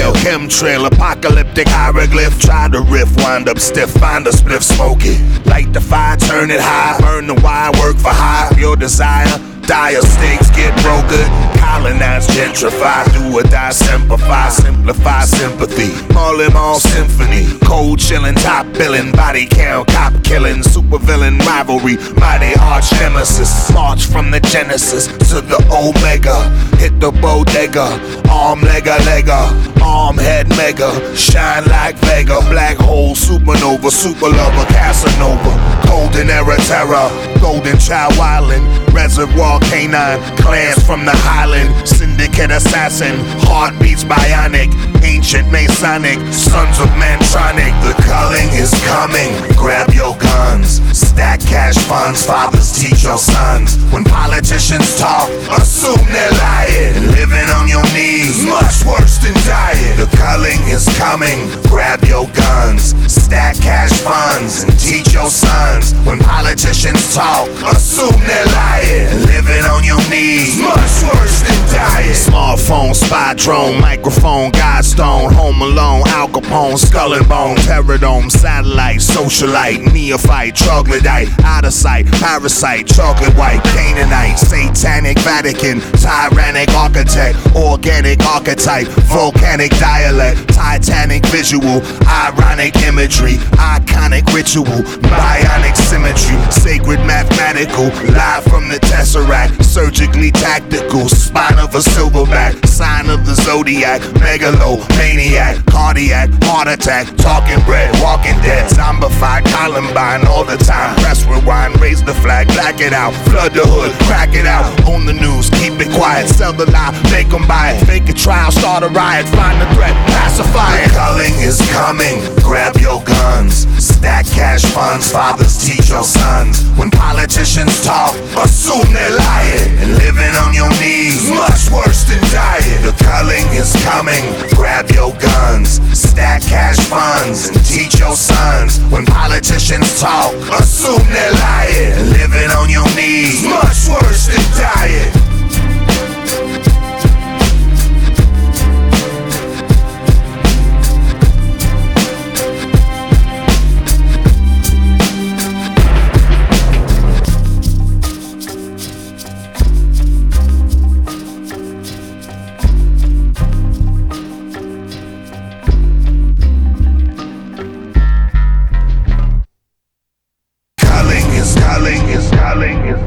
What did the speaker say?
inhale, chemtrail, apocalyptic hieroglyph. Try to riff, wind up stiff, find a spliff, smoke it. Light the fire, turn it high, burn the wire, work for hire. Your desire, dire stakes, get real good. Colonize, gentrify, do or die, simplify, sympathy. All in all symphony, cold chillin', top billin', body count, cop killin', super villain rivalry, mighty arch nemesis. March from the genesis to the omega, hit the bodega, arm lega, arm head mega, shine like Vega, black hole, supernova, super lover, Casanova, golden era terror, golden child wildin', reservoir canine, clans from the highland, syndicate assassin, heartbeats bionic, ancient masonic, sons of Mantronic. The culling is coming, grab your guns, stack cash funds, fathers teach your sons. When politicians talk, assume they're lying, living on your knees, much worse than dying. The culling is coming, grab your guns, stack cash funds, and teach your sons. When politicians talk, assume they're lying, living on your knees, much worse than dying. Smartphone, spy drone, microphone, Godstone, Home Alone, Al Capone, Skull and Bone, Terradome, satellite, socialite, neophyte, troglodyte, out of sight, parasite, chocolate white, Canaanite, satanic Vatican, tyrannic architect, organic archetype, volcanic dialect, titanic visual, ironic imagery, iconic ritual, bionic symmetry, sacred mathematical, live from the tesseract, surgically tactical, spine of a silverback, sign of the zodiac, megalomaniac, cardiac, heart attack, talking bread, walking dead, zombified, Columbine all the time, press rewind, raise the flag, black it out, flood the hood, crack it out, on the news, keep it quiet, sell the lie, make them buy it, fake a trial, start a riot, find the threat, pacify it. The culling is coming, grab your guns, stack cash funds, fathers teach your sons. When politicians talk, assume they're lying, and living on your knees, much worse than dying. The culling is coming, grab your guns, stack cash funds, and teach your sons. When politicians talk, assume they're lying, and living on your knees, much worse than dying. Culling is